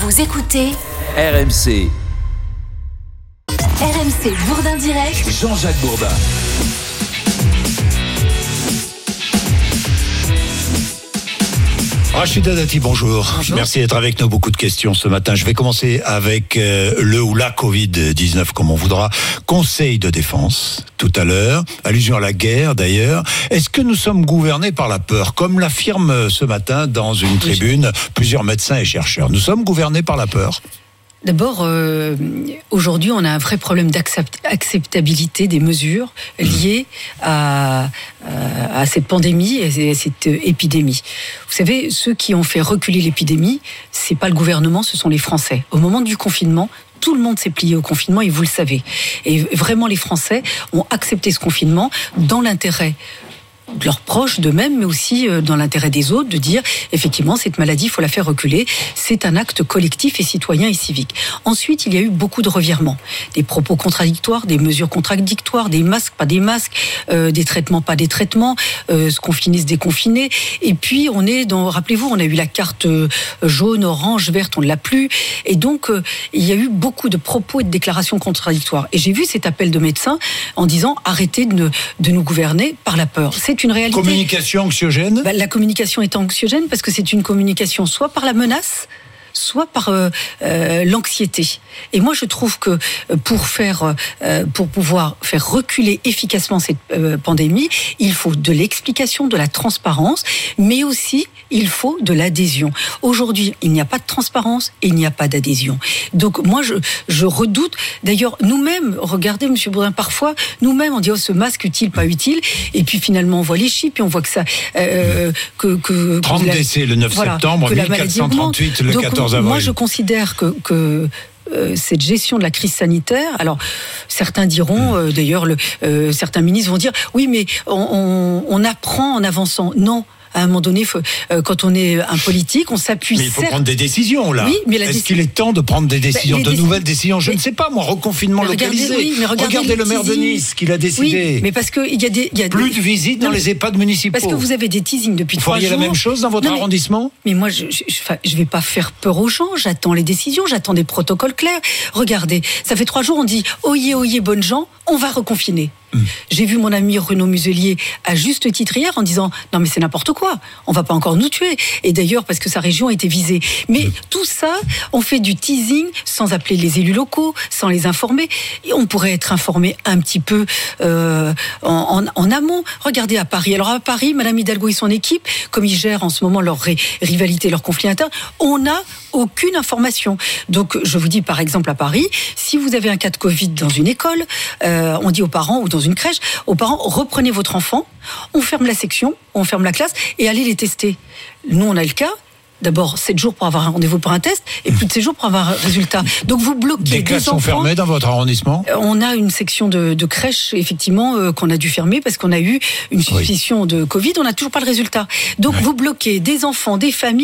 Vous écoutez RMC. RMC Bourdin Direct. Jean-Jacques Bourdin. Rachida Dati, bonjour. Merci d'être avec nous. Beaucoup de questions ce matin. Je vais commencer avec le ou la Covid-19, comme on voudra. Conseil de défense, tout à l'heure. Allusion à la guerre, d'ailleurs. Est-ce que nous sommes gouvernés par la peur ? Comme l'affirment ce matin dans une tribune plusieurs médecins et chercheurs. Nous sommes gouvernés par la peur ? D'abord, aujourd'hui, on a un vrai problème d'acceptabilité des mesures liées à cette pandémie et à cette épidémie. Vous savez, ceux qui ont fait reculer l'épidémie, c'est pas le gouvernement, ce sont les Français. Au moment du confinement, tout le monde s'est plié au confinement et vous le savez. Et vraiment, les Français ont accepté ce confinement dans l'intérêt de leurs proches, d'eux-mêmes, mais aussi dans l'intérêt des autres, de dire, effectivement, cette maladie, il faut la faire reculer. C'est un acte collectif et citoyen et civique. Ensuite, il y a eu beaucoup de revirements. Des propos contradictoires, des mesures contradictoires, des masques, pas des masques, des traitements, pas des traitements, se confiner, se déconfiner. Et puis, on est dans, rappelez-vous, on a eu la carte jaune, orange, verte, on ne l'a plus. Et donc, il y a eu beaucoup de propos et de déclarations contradictoires. Et j'ai vu cet appel de médecins en disant, arrêtez de nous gouverner par la peur. C'est une réalité. Communication anxiogène ? La communication est anxiogène parce que c'est une communication soit par la menace, soit par l'anxiété. Et moi, je trouve que pour pouvoir faire reculer efficacement cette pandémie, il faut de l'explication, de la transparence, mais aussi il faut de l'adhésion. Aujourd'hui, il n'y a pas de transparence et il n'y a pas d'adhésion. Donc moi, je redoute. D'ailleurs, nous-mêmes, regardez, Monsieur Bourdin, parfois, nous-mêmes, on dit ce masque utile, pas utile, et puis finalement, on voit les chiffres et on voit que ça 30 décès le 9 septembre, 1438 le 14 avril. Moi, je considère que cette gestion de la crise sanitaire, alors certains diront, d'ailleurs, certains ministres vont dire, oui, mais on apprend en avançant. Non. À un moment donné, quand on est un politique, on s'appuie. Mais il faut prendre des décisions, là. Oui, mais est-ce qu'il est temps de prendre des décisions, nouvelles décisions ? Je ne sais pas, moi, reconfinement localisé. Regardez le maire de Nice, qu'il a décidé. Oui, mais parce que il y a plus de visites dans les EHPAD municipaux. Parce que vous avez des teasings depuis 3 jours. Vous feriez la même chose dans votre arrondissement ? Mais moi, je vais pas faire peur aux gens. J'attends les décisions, j'attends des protocoles clairs. Regardez, ça fait 3 jours, on dit oyez, bonnes gens, on va reconfiner. J'ai vu mon ami Renaud Muselier à juste titre hier en disant non mais c'est n'importe quoi, on va pas encore nous tuer, et d'ailleurs parce que sa région a été visée. Mais tout ça, on fait du teasing sans appeler les élus locaux, sans les informer, et on pourrait être informé un petit peu en amont. Regardez à Paris, alors à Paris, Madame Hidalgo et son équipe, comme ils gèrent en ce moment leur rivalité, leur conflit interne, on n'a aucune information. Donc je vous dis par exemple à Paris, si vous avez un cas de Covid dans une école, on dit aux parents ou dans une crèche, aux parents, reprenez votre enfant, on ferme la section, on ferme la classe et allez les tester. Nous, on a le cas. D'abord, 7 jours pour avoir un rendez-vous pour un test et plus de 7 jours pour avoir un résultat. Donc vous bloquez des classes sont fermées dans votre arrondissement ? On a une section de crèche, effectivement, qu'on a dû fermer parce qu'on a eu une suspicion de Covid. On n'a toujours pas le résultat. Donc vous bloquez des enfants, des familles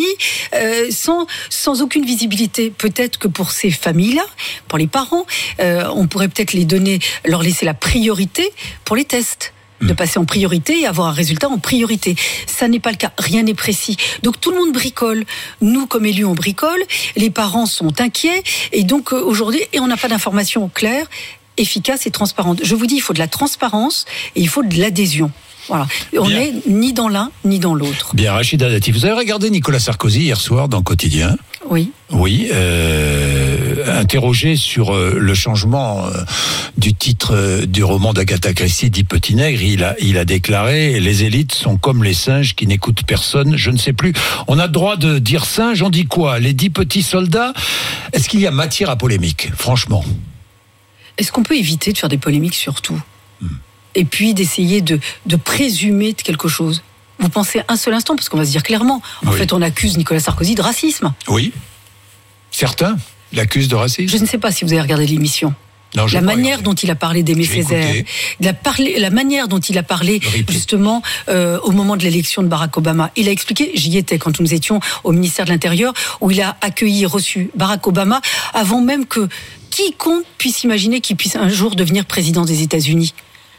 sans aucune visibilité. Peut-être que pour ces familles-là, pour les parents, on pourrait peut-être leur laisser la priorité pour les tests. De passer en priorité et avoir un résultat en priorité. Ça n'est pas le cas, rien n'est précis. Donc tout le monde bricole. Nous, comme élus, on bricole. Les parents sont inquiets. Et donc aujourd'hui, on n'a pas d'informations claires, efficaces et transparentes. Je vous dis, il faut de la transparence et il faut de l'adhésion. Voilà. On n'est ni dans l'un ni dans l'autre. Bien, Rachida Dati, vous avez regardé Nicolas Sarkozy hier soir dans Quotidien ? Oui. Oui, interrogé sur le changement du titre du roman d'Agatha Christie, dit Petit Nègre, il a déclaré « Les élites sont comme les singes qui n'écoutent personne, je ne sais plus. On a le droit de dire singe, on dit quoi ? Les 10 petits soldats ?» Est-ce qu'il y a matière à polémique, franchement ? Est-ce qu'on peut éviter de faire des polémiques sur tout ? Et puis d'essayer de présumer de quelque chose. Vous pensez un seul instant, parce qu'on va se dire clairement, en fait, on accuse Nicolas Sarkozy de racisme. Oui. Certains l'accusent de racisme. Je ne sais pas si vous avez regardé l'émission. Non, la manière dont il a parlé d'Aimé Césaire, la manière dont il a parlé justement au moment de l'élection de Barack Obama. Il a expliqué, j'y étais quand nous étions au ministère de l'Intérieur, où il a accueilli et reçu Barack Obama avant même que quiconque puisse imaginer qu'il puisse un jour devenir président des États-Unis.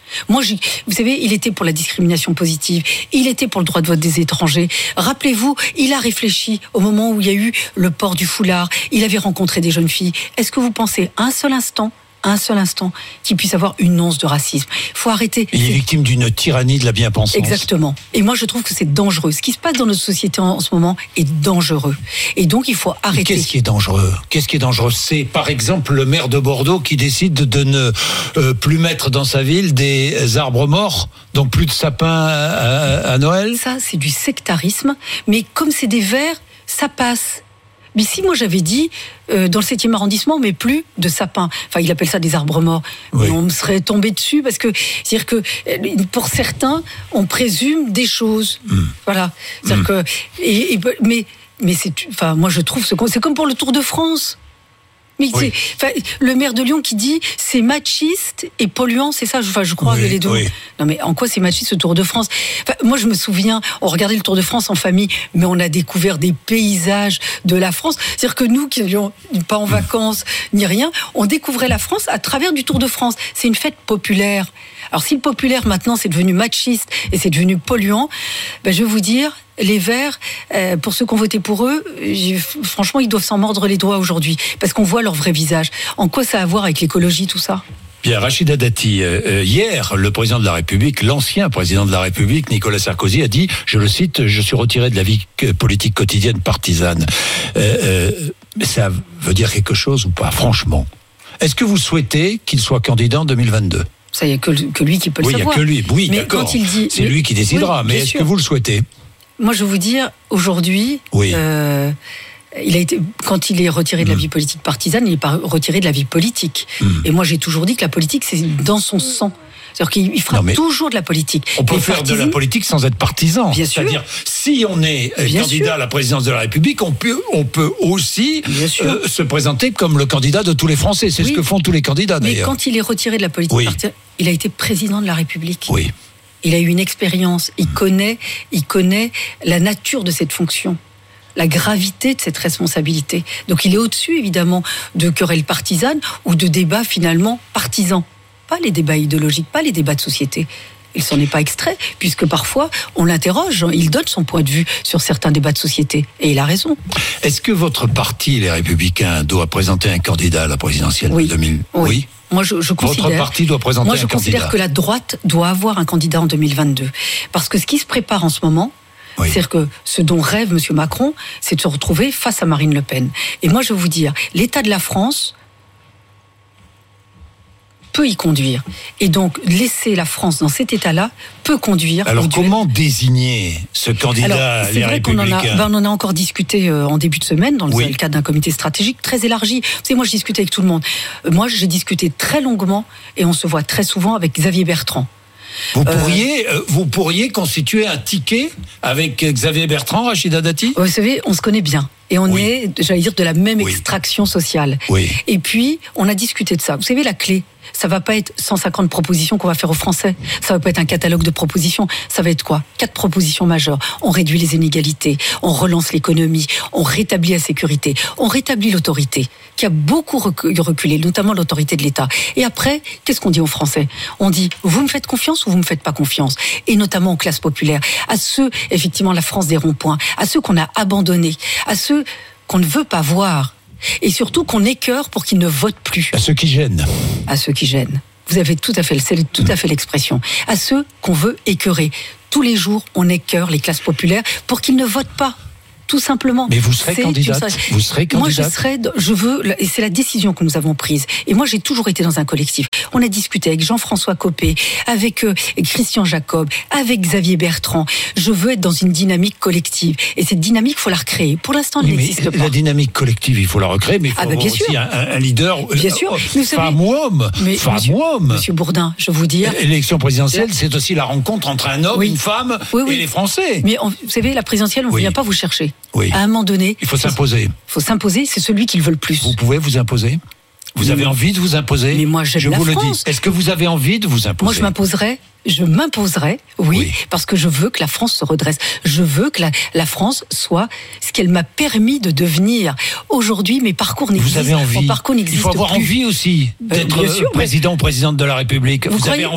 Moi, vous savez, il était pour la discrimination positive, il était pour le droit de vote des étrangers. Rappelez-vous, il a réfléchi au moment où il y a eu le port du foulard, il avait rencontré des jeunes filles. Est-ce que vous pensez un seul instant qu'il puisse avoir une once de racisme? Il faut arrêter. Il est victime d'une tyrannie de la bien-pensance. Exactement. Et moi, je trouve que c'est dangereux. Ce qui se passe dans notre société en ce moment est dangereux. Et donc, il faut arrêter. Qu'est-ce qui est dangereux? C'est, par exemple, le maire de Bordeaux qui décide de ne plus mettre dans sa ville des arbres morts, donc plus de sapins à Noël. Ça, c'est du sectarisme. Mais comme c'est des verts, ça passe. Mais si moi j'avais dit, dans le 7e arrondissement, mais plus de sapins, enfin il appelle ça des arbres morts, oui. Mais on me serait tombé dessus parce que, c'est-à-dire que pour certains, on présume des choses. Voilà. C'est-à-dire que, mais c'est, enfin moi je trouve, c'est comme pour le Tour de France. Mais oui. Le maire de Lyon qui dit c'est machiste et polluant, c'est ça, je crois, oui, les deux. Oui. Non mais en quoi c'est machiste, ce Tour de France? Moi je me souviens, on regardait le Tour de France en famille, mais on a découvert des paysages de la France. C'est-à-dire que nous qui n'allions pas en vacances ni rien, on découvrait la France à travers du Tour de France. C'est une fête populaire. Alors si le populaire maintenant c'est devenu machiste et c'est devenu polluant, je vais vous dire, les Verts, pour ceux qui ont voté pour eux, franchement, ils doivent s'en mordre les doigts aujourd'hui, parce qu'on voit leur vrai visage. En quoi ça a à voir avec l'écologie, tout ça ? Bien, Rachida Dati, hier, le président de la République, l'ancien président de la République, Nicolas Sarkozy, a dit, je le cite, « Je suis retiré de la vie politique quotidienne partisane ». Ça veut dire quelque chose ou pas, franchement? Est-ce que vous souhaitez qu'il soit candidat en 2022 ? Ça, il n'y a que lui qui peut le savoir. Oui, il n'y a que lui, oui, mais d'accord. Quand il dit, c'est lui qui décidera, mais est-ce sûr. que vous le souhaitez ? Moi, je vais vous dire, aujourd'hui, oui. Quand il est retiré de la vie politique partisane, il n'est pas retiré de la vie politique. Et moi, j'ai toujours dit que la politique, c'est dans son sang. C'est-à-dire qu'il fera toujours de la politique. On peut faire de la politique sans être partisan. Bien sûr. C'est-à-dire, si on est candidat à la présidence de la République, on peut aussi se présenter comme le candidat de tous les Français. C'est ce que font tous les candidats, d'ailleurs. Mais quand il est retiré de la politique partisane, il a été président de la République. Oui. Il a eu une expérience. Il connaît la nature de cette fonction, la gravité de cette responsabilité. Donc il est au-dessus, évidemment, de querelles partisanes ou de débats, finalement, partisans. Pas les débats idéologiques, pas les débats de société. Il s'en est pas extrait, puisque parfois, on l'interroge, il donne son point de vue sur certains débats de société. Et il a raison. Est-ce que votre parti, les Républicains, doit présenter un candidat à la présidentielle de 2000 ? Oui. Moi, je considère. Votre parti doit présenter un candidat. Moi, je considère que la droite doit avoir un candidat en 2022. Parce que ce qui se prépare en ce moment, c'est-à-dire que ce dont rêve M. Macron, c'est de se retrouver face à Marine Le Pen. Et moi, je vais vous dire, l'état de la France peut y conduire. Et donc, laisser la France dans cet état-là peut conduire... Alors, comment désigner ce candidat, les Républicains ? On en a encore discuté en début de semaine, dans le cadre d'un comité stratégique très élargi. Vous savez, moi, je discutais avec tout le monde. Moi, j'ai discuté très longuement, et on se voit très souvent avec Xavier Bertrand. Vous pourriez constituer un ticket avec Xavier Bertrand, Rachida Dati ? Vous savez, on se connaît bien. Et on est, j'allais dire, de la même extraction sociale. Oui. Et puis, on a discuté de ça. Vous savez, la clé, ça va pas être 150 propositions qu'on va faire aux Français. Ça va pas être un catalogue de propositions. Ça va être quoi ? 4 propositions majeures. On réduit les inégalités, on relance l'économie, on rétablit la sécurité, on rétablit l'autorité, qui a beaucoup reculé, notamment l'autorité de l'État. Et après, qu'est-ce qu'on dit aux Français ? On dit, vous me faites confiance ou vous me faites pas confiance ? Et notamment aux classes populaires, à ceux, effectivement, la France des ronds-points, à ceux qu'on a abandonnés, à ceux qu'on ne veut pas voir. Et surtout qu'on écœure pour qu'ils ne votent plus. À ceux qui gênent. À ceux qui gênent. Vous avez c'est tout à fait l'expression. À ceux qu'on veut écœurer. Tous les jours, on écœure les classes populaires pour qu'ils ne votent pas. Tout simplement. Mais vous serez candidate. Vous serez candidate. Moi, je veux, et c'est la décision que nous avons prise. Et moi, j'ai toujours été dans un collectif. On a discuté avec Jean-François Copé, avec Christian Jacob, avec Xavier Bertrand. Je veux être dans une dynamique collective. Et cette dynamique, il faut la recréer. Pour l'instant, elle n'existe pas. La dynamique collective, il faut la recréer, mais il faut avoir aussi un leader. Bien sûr. Femme ou homme. Monsieur Bourdin, je vous dis. L'élection présidentielle, c'est aussi la rencontre entre un homme, une femme et les Français. Mais vous savez, la présidentielle, on ne vient pas vous chercher. Oui. À un moment donné, il faut s'imposer. Il faut s'imposer, c'est celui qui le veut le plus. Vous pouvez vous imposer ? Vous avez envie de vous imposer ? Mais moi, j'aime la France. Est-ce que vous avez envie de vous imposer ? Moi, je m'imposerai, oui, parce que je veux que la France se redresse. Je veux que la France soit ce qu'elle m'a permis de devenir. Aujourd'hui, mes parcours n'existent pas. Vous avez envie ? Mon parcours n'existe plus. Il faut avoir envie aussi d'être président ou présidente de la République. Vous avez envie de ça ?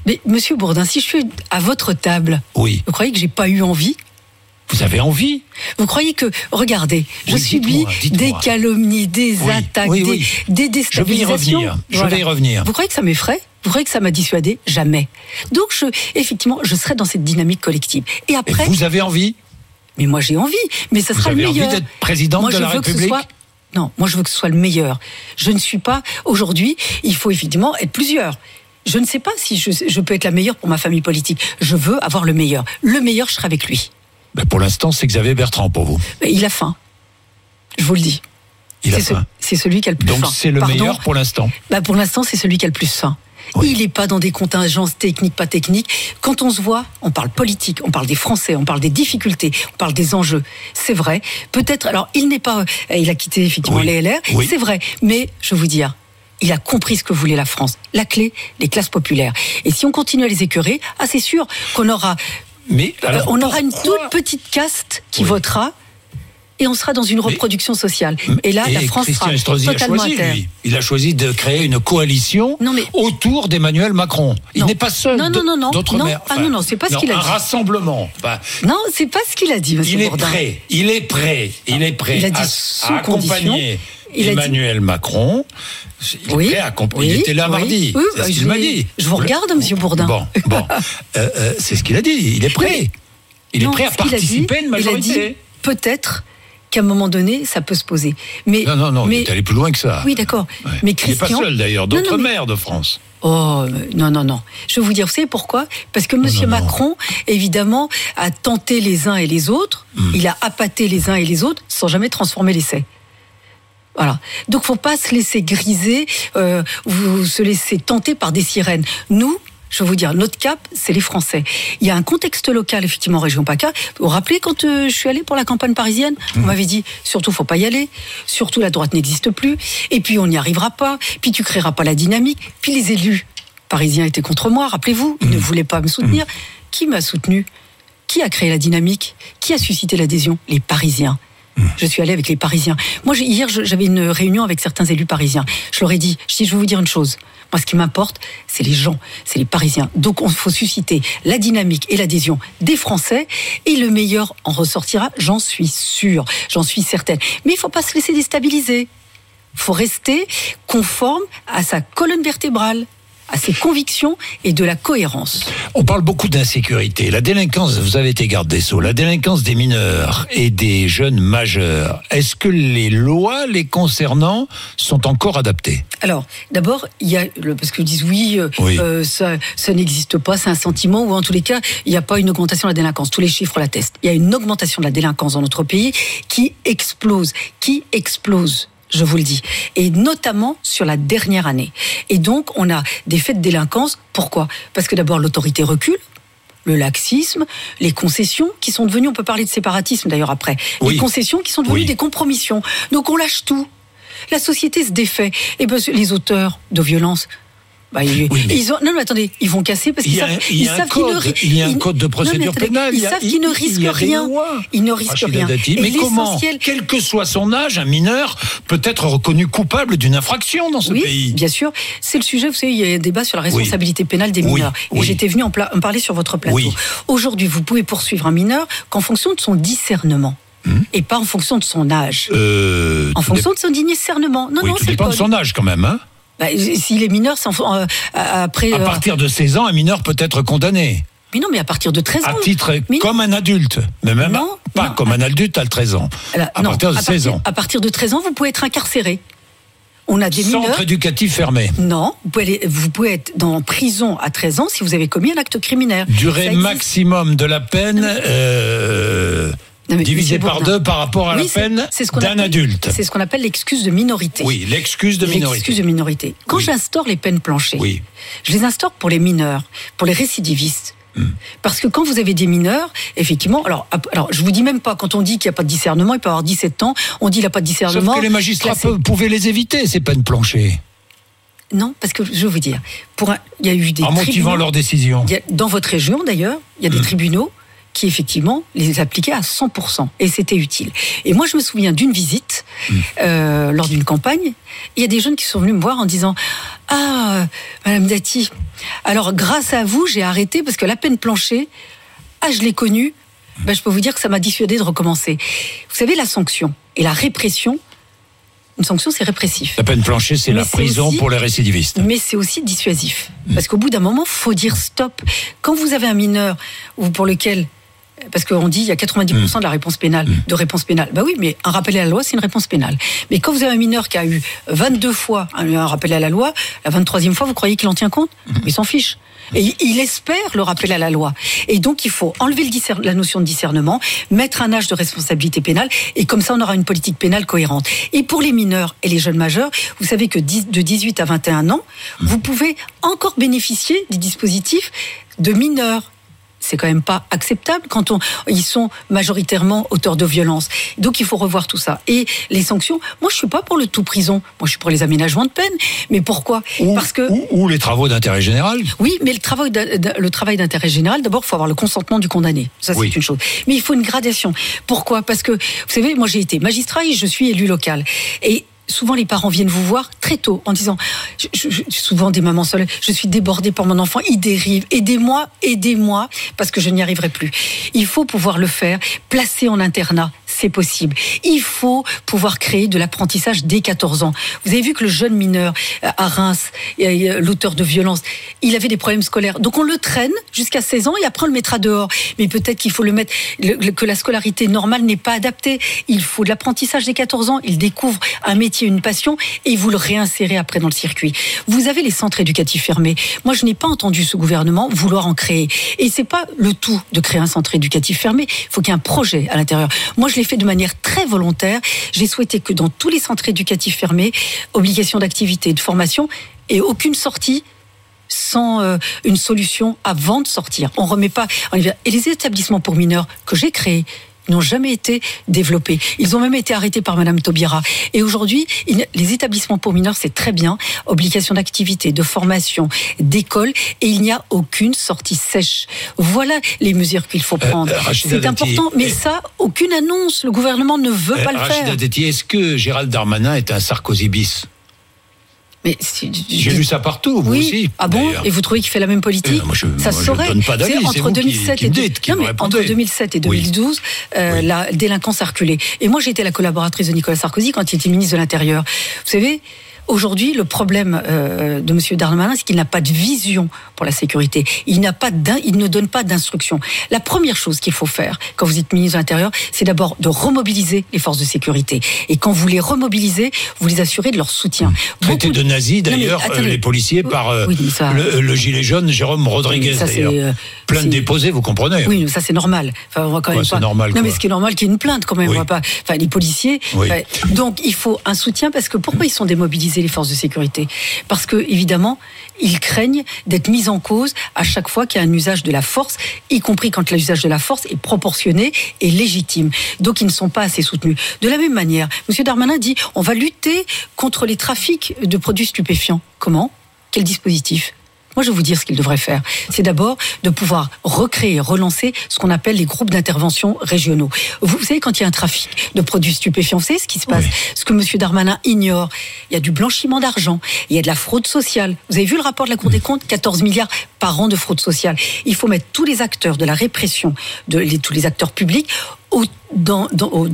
Mais Monsieur Bourdin, si je suis à votre table, Oui. vous croyez que j'ai pas eu envie ? Vous avez envie? Vous croyez que, regardez, je subis des calomnies, des attaques, des déstabilisations. Je vais y revenir. Vous croyez que ça m'effraie ? Vous croyez que ça m'a dissuadé ? Jamais. Donc, effectivement, je serai dans cette dynamique collective. Et après. Et vous avez envie ? Mais moi, j'ai envie. Mais ça sera le meilleur. Vous avez envie d'être présidente de la République ? Non, moi, je veux que ce soit le meilleur. Je ne suis pas. Aujourd'hui, il faut effectivement être plusieurs. Je ne sais pas si je peux être la meilleure pour ma famille politique. Je veux avoir le meilleur. Le meilleur, je serai avec lui. Ben pour l'instant, c'est Xavier Bertrand pour vous. Il a faim. Je vous le dis. Il a faim. C'est celui qui a le plus faim. Donc c'est le meilleur pour l'instant. Pour l'instant, c'est celui qui a le plus faim. Oui. Il n'est pas dans des contingences techniques, pas techniques. Quand on se voit, on parle politique, on parle des Français, on parle des difficultés, on parle des enjeux. C'est vrai. Peut-être, alors, il a quitté effectivement les LR. Oui. C'est vrai. Mais, je vais vous dire, il a compris ce que voulait la France. La clé, les classes populaires. Et si on continue à les écœurer, c'est sûr qu'on aura... Mais alors, on aura une toute petite caste qui votera et on sera dans une reproduction sociale. Et là, la France sera totalement à terre. Il a choisi de créer une coalition autour d'Emmanuel Macron. Il n'est pas seul d'autres maires. Non, c'est pas ce qu'il a dit. Un rassemblement. Non, c'est pas ce qu'il a dit, monsieur Bourdin. Il est prêt il a dit à accompagner Emmanuel Macron. Il était là mardi. Oui, c'est ce qu'il m'a dit. Je vous regarde, monsieur Bourdin. Bon. C'est ce qu'il a dit. Il est prêt. Il est prêt à participer à une majorité. Il a dit peut-être qu'à un moment donné, ça peut se poser. Mais, il est allé plus loin que ça. Oui, d'accord. Ouais. Mais Christian... Il n'est pas seul, d'ailleurs. D'autres maires de France. Oh, non. Je vais vous dire, vous savez pourquoi ? Parce que monsieur Macron, évidemment, a tenté les uns et les autres. Il a appâté les uns et les autres sans jamais transformer l'essai. Voilà. Donc, faut pas se laisser griser, se laisser tenter par des sirènes. Nous, je vais vous dire, notre cap, c'est les Français. Il y a un contexte local, effectivement, en région PACA. Vous vous rappelez, quand je suis allée pour la campagne parisienne, on m'avait dit, surtout, faut pas y aller. Surtout, la droite n'existe plus. Et puis, on n'y arrivera pas. Puis, tu créeras pas la dynamique. Puis, les élus parisiens étaient contre moi, rappelez-vous. Ils ne voulaient pas me soutenir. Qui m'a soutenu ? Qui a créé la dynamique ? Qui a suscité l'adhésion ? Les Parisiens. Je suis allée avec les Parisiens. Moi, hier, j'avais une réunion avec certains élus parisiens. Je leur ai dit, je vais vous dire une chose. Moi, ce qui m'importe, c'est les gens, c'est les Parisiens. Donc, il faut susciter la dynamique et l'adhésion des Français. Et le meilleur en ressortira, j'en suis sûre, j'en suis certaine. Mais il ne faut pas se laisser déstabiliser. Il faut rester conforme à sa colonne vertébrale, à ses convictions et de la cohérence. On parle beaucoup d'insécurité. La délinquance, vous avez été garde des Sceaux, la délinquance des mineurs et des jeunes majeurs, est-ce que les lois les concernant sont encore adaptées ? Alors, d'abord, il y a, parce qu'ils disent ça n'existe pas, c'est un sentiment, ou en tous les cas, il n'y a pas une augmentation de la délinquance. Tous les chiffres l'attestent. Il y a une augmentation de la délinquance dans notre pays qui explose. Je vous le dis. Et notamment sur la dernière année. Et donc, on a des faits de délinquance. Pourquoi ? Parce que d'abord, l'autorité recule, le laxisme, les concessions qui sont devenues, on peut parler de séparatisme d'ailleurs après, les concessions qui sont devenues des compromissions. Donc, on lâche tout. La société se défait. Et ben, les auteurs de violences, ils vont casser parce qu'ils savent qu'il y a un code de procédure pénale. Ils savent qu'ils ne risquent rien. Ils ne risquent rien. Mais comment, quel que soit son âge, un mineur peut être reconnu coupable d'une infraction dans ce pays ? Bien sûr. C'est le sujet, vous savez, il y a un débat sur la responsabilité pénale des mineurs. Et j'étais venue en parler sur votre plateau. Aujourd'hui, vous pouvez poursuivre un mineur qu'en fonction de son discernement. Et pas en fonction de son âge. En fonction de son discernement. Tout dépend de son âge quand même, hein ? S'il est mineur, c'est après... À partir de 16 ans, un mineur peut être condamné. Mais non, mais à partir de 13 ans... À titre comme un adulte. Mais même pas comme un adulte à 13 ans. À partir de 16 ans. À partir de 13 ans, vous pouvez être incarcéré. On a des mineurs... Centre éducatif fermé. Non, vous pouvez être en prison à 13 ans si vous avez commis un acte criminel. Durée maximum de la peine... divisé par 2 par rapport à la peine d'un adulte. C'est ce qu'on appelle l'excuse de minorité. Oui, l'excuse de minorité. Quand j'instaure les peines planchées, je les instaure pour les mineurs, pour les récidivistes. Parce que quand vous avez des mineurs, effectivement, alors je vous dis même pas, quand on dit qu'il n'y a pas de discernement, il peut avoir 17 ans, on dit qu'il n'y a pas de discernement. Sauf que les magistrats pouvaient les éviter, ces peines planchées. Non, parce que je vais vous dire, il y a eu des en motivant leur décision. Dans votre région d'ailleurs, il y a des tribunaux qui effectivement les appliquaient à 100%, et c'était utile. Et moi je me souviens d'une visite lors d'une campagne, il y a des jeunes qui sont venus me voir en disant « Ah, Madame Dati, alors grâce à vous j'ai arrêté parce que la peine plancher, je l'ai connue, je peux vous dire que ça m'a dissuadé de recommencer. » Vous savez, la sanction et la répression, une sanction, c'est répressif. La peine plancher, c'est la prison aussi, pour les récidivistes. Mais c'est aussi dissuasif. Parce qu'au bout d'un moment, il faut dire stop. Quand vous avez un mineur pour lequel... Parce qu'on dit il y a 90% de la réponse pénale, de réponse pénale. Oui, mais un rappel à la loi, c'est une réponse pénale. Mais quand vous avez un mineur qui a eu 22 fois un rappel à la loi, la 23e fois, vous croyez qu'il en tient compte ? Il s'en fiche. Et il espère le rappel à la loi. Et donc, il faut enlever la notion de discernement, mettre un âge de responsabilité pénale, et comme ça, on aura une politique pénale cohérente. Et pour les mineurs et les jeunes majeurs, vous savez que de 18 à 21 ans, vous pouvez encore bénéficier des dispositifs de mineurs. C'est quand même pas acceptable quand ils sont majoritairement auteurs de violences. Donc il faut revoir tout ça. Et les sanctions, moi je suis pas pour le tout prison. Moi je suis pour les aménagements de peine. Mais pourquoi ? Parce que ou les travaux d'intérêt général. Oui, mais le travail d'intérêt général, d'abord il faut avoir le consentement du condamné. Ça c'est une chose. Mais il faut une gradation. Pourquoi ? Parce que vous savez, moi j'ai été magistrat et je suis élu local. Et souvent, les parents viennent vous voir très tôt en disant, souvent des mamans seules, je suis débordée par mon enfant, il dérive, aidez-moi, parce que je n'y arriverai plus. Il faut pouvoir le faire, placer en internat, c'est possible. Il faut pouvoir créer de l'apprentissage dès 14 ans. Vous avez vu que le jeune mineur à Reims, l'auteur de violence, il avait des problèmes scolaires. Donc on le traîne jusqu'à 16 ans et après on le mettra dehors. Mais peut-être qu'il faut le mettre, que la scolarité normale n'est pas adaptée. Il faut de l'apprentissage dès 14 ans. Il découvre un métier, une passion, et vous le réinsérez après dans le circuit. Vous avez les centres éducatifs fermés. Moi, je n'ai pas entendu ce gouvernement vouloir en créer. Et c'est pas le tout de créer un centre éducatif fermé. Il faut qu'il y ait un projet à l'intérieur. Moi, je l'ai fait de manière très volontaire. J'ai souhaité que dans tous les centres éducatifs fermés, obligation d'activité, de formation, et aucune sortie sans une solution avant de sortir. On remet pas. Et les établissements pour mineurs que j'ai créés n'ont jamais été développés. Ils ont même été arrêtés par Madame Taubira. Et aujourd'hui, les établissements pour mineurs, c'est très bien. Obligation d'activité, de formation, d'école, et il n'y a aucune sortie sèche. Voilà les mesures qu'il faut prendre. C'est important, mais ça, aucune annonce. Le gouvernement ne veut pas le faire. Rachida Dati, est-ce que Gérald Darmanin est un Sarkozy bis ? Mais j'ai lu ça partout, vous aussi. Ah bon ? D'ailleurs. Et vous trouvez qu'il fait la même politique ? Ça se saurait. Je donne pas d'avis, entre 2007 et 2012, la délinquance a reculé. Et moi, j'étais la collaboratrice de Nicolas Sarkozy quand il était ministre de l'Intérieur. Vous savez, aujourd'hui, le problème de M. Darmanin, c'est qu'il n'a pas de vision pour la sécurité. Il ne donne pas d'instruction. La première chose qu'il faut faire quand vous êtes ministre de l'Intérieur, c'est d'abord de remobiliser les forces de sécurité. Et quand vous les remobilisez, vous les assurez de leur soutien. Traité de nazis, d'ailleurs, les policiers par le gilet jaune, Jérôme Rodriguez, d'ailleurs. Plainte déposée, vous comprenez ? Oui, ça c'est normal. Enfin, on va quand même pas... c'est normal. Non, mais ce qui est normal, qu'il y ait une plainte quand même. On va pas... Enfin, les policiers. Donc, il faut un soutien parce que pourquoi ils sont démobilisés, les forces de sécurité ? Parce que, évidemment, ils craignent d'être mis en cause à chaque fois qu'il y a un usage de la force, y compris quand l'usage de la force est proportionné et légitime. Donc, ils ne sont pas assez soutenus. De la même manière, M. Darmanin dit on va lutter contre les trafics de produits stupéfiants. Comment ? Quel dispositif ? Moi, je vais vous dire ce qu'il devrait faire. C'est d'abord de pouvoir recréer, relancer ce qu'on appelle les groupes d'intervention régionaux. Vous savez, quand il y a un trafic de produits stupéfiants, vous savez ce qui se passe ? Ce que M. Darmanin ignore, il y a du blanchiment d'argent, il y a de la fraude sociale. Vous avez vu le rapport de la Cour des comptes ? 14 milliards par an de fraude sociale. Il faut mettre tous les acteurs de la répression, tous les acteurs publics, dans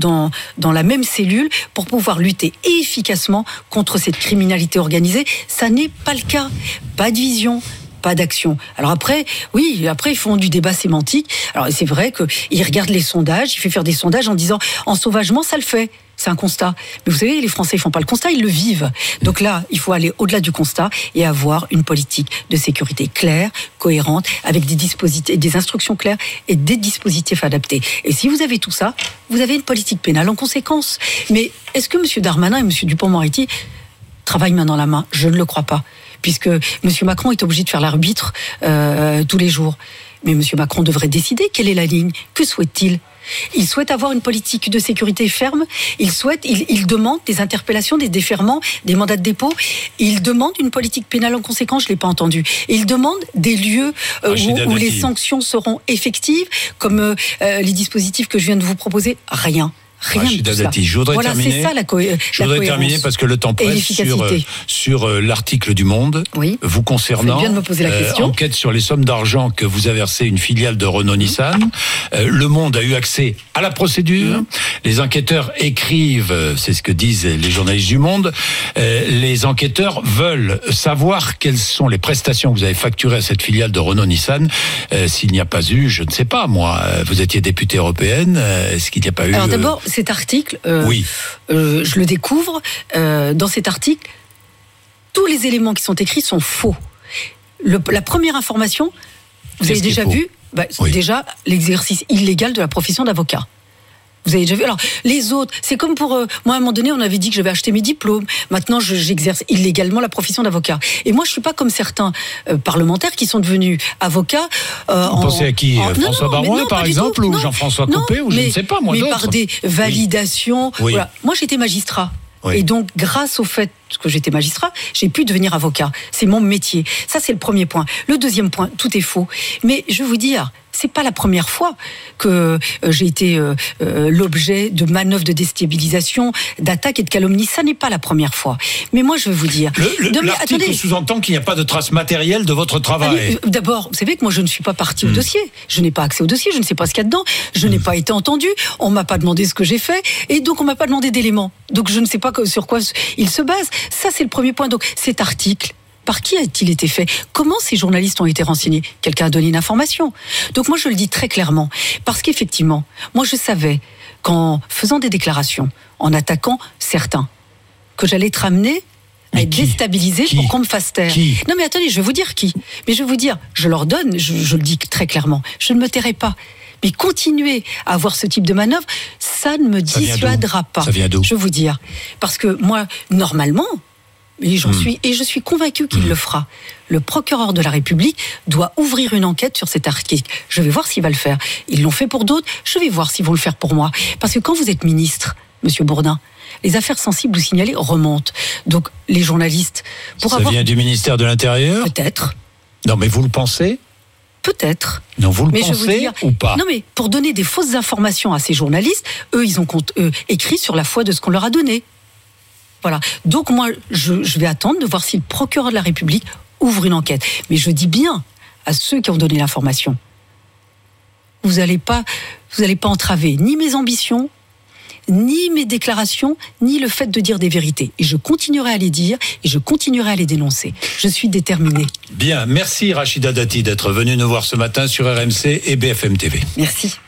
la même cellule pour pouvoir lutter efficacement contre cette criminalité organisée. Ça n'est pas le cas. Pas de vision, pas d'action. Alors après, ils font du débat sémantique. Alors c'est vrai qu'ils regardent les sondages, il fait faire des sondages en disant ensauvagement, ça le fait. C'est un constat. Mais vous savez, les Français ne font pas le constat, ils le vivent. Donc là, il faut aller au-delà du constat et avoir une politique de sécurité claire, cohérente, avec des instructions claires et des dispositifs adaptés. Et si vous avez tout ça, vous avez une politique pénale en conséquence. Mais est-ce que M. Darmanin et M. Dupond-Moretti travaillent main dans la main ? Je ne le crois pas. Puisque M. Macron est obligé de faire l'arbitre tous les jours. Mais M. Macron devrait décider quelle est la ligne. Que souhaite-t-il ? Ils souhaitent avoir une politique de sécurité ferme. Ils demandent des interpellations, des déferments, des mandats de dépôt. Ils demandent une politique pénale en conséquence. Je l'ai pas entendu. Ils demandent des lieux où les sanctions seront effectives, comme les dispositifs que je viens de vous proposer. Rien de tout ça. Je voudrais terminer. C'est ça la terminer parce que le temps presse sur l'article du Monde vous concernant. Vous viens de me poser la question. Enquête sur les sommes d'argent que vous a versé une filiale de Renault-Nissan. Le Monde a eu accès à la procédure. Les enquêteurs écrivent, c'est ce que disent les journalistes du Monde. Les enquêteurs veulent savoir quelles sont les prestations que vous avez facturées à cette filiale de Renault-Nissan. S'il n'y a pas eu, je ne sais pas, moi, vous étiez députée européenne. Est-ce qu'il n'y a pas eu... Alors d'abord, cet article, je le découvre. Dans cet article, tous les éléments qui sont écrits sont faux. La première information, vous avez déjà vu, c'est déjà l'exercice illégal de la profession d'avocat. Vous avez déjà vu. Alors, les autres, c'est comme pour moi, à un moment donné, on avait dit que je vais acheter mes diplômes. Maintenant, j'exerce illégalement la profession d'avocat. Et moi, je suis pas comme certains parlementaires qui sont devenus avocats. Vous pensez à qui François Baroin, par exemple, ou Jean-François Copé, ou je ne sais pas, moi, d'autres. Mais par des validations. Oui. Voilà. Moi, j'étais magistrat. Oui. Et donc, grâce au fait que j'étais magistrat, j'ai pu devenir avocat. C'est mon métier. Ça, c'est le premier point. Le deuxième point, tout est faux. Mais je vais vous dire, c'est pas la première fois que j'ai été l'objet de manœuvres de déstabilisation, d'attaques et de calomnies. Ça n'est pas la première fois. Mais moi, je vais vous dire... L'article sous-entend qu'il n'y a pas de traces matérielles de votre travail. D'abord, vous savez que moi, je ne suis pas partie au dossier. Je n'ai pas accès au dossier, je ne sais pas ce qu'il y a dedans. Je n'ai pas été entendue. On m'a pas demandé ce que j'ai fait. Et donc, on m'a pas demandé d'éléments. Donc, je ne sais pas sur quoi il se base. Ça, c'est le premier point. Donc, cet article... Par qui a-t-il été fait ? Comment ces journalistes ont été renseignés ? Quelqu'un a donné une information. Donc moi, je le dis très clairement. Parce qu'effectivement, moi, je savais qu'en faisant des déclarations, en attaquant certains, que j'allais être amené à être déstabilisé pour qu'on me fasse taire. Non mais attendez, je vais vous dire qui. Mais je vais vous dire, je leur donne, je le dis très clairement, je ne me tairai pas. Mais continuer à avoir ce type de manœuvre, ça ne me dissuadera pas. Ça vient d'où ? Je vais vous dire. Parce que moi, normalement... Et je suis convaincu qu'il le fera. Le procureur de la République doit ouvrir une enquête sur cet article. Je vais voir s'il va le faire. Ils l'ont fait pour d'autres, je vais voir s'ils vont le faire pour moi. Parce que quand vous êtes ministre, Monsieur Bourdin, les affaires sensibles ou signalées remontent. Donc les journalistes... vient du ministère de l'Intérieur ? Peut-être. Non mais vous le pensez ? Peut-être. Non, vous le pensez ou pas ? Non mais pour donner des fausses informations à ces journalistes, eux ils ont écrit sur la foi de ce qu'on leur a donné. Voilà. Donc moi, je vais attendre de voir si le procureur de la République ouvre une enquête. Mais je dis bien à ceux qui ont donné l'information, vous n'allez pas entraver ni mes ambitions, ni mes déclarations, ni le fait de dire des vérités. Et je continuerai à les dire et je continuerai à les dénoncer. Je suis déterminée. Bien, merci Rachida Dati d'être venue nous voir ce matin sur RMC et BFM TV. Merci.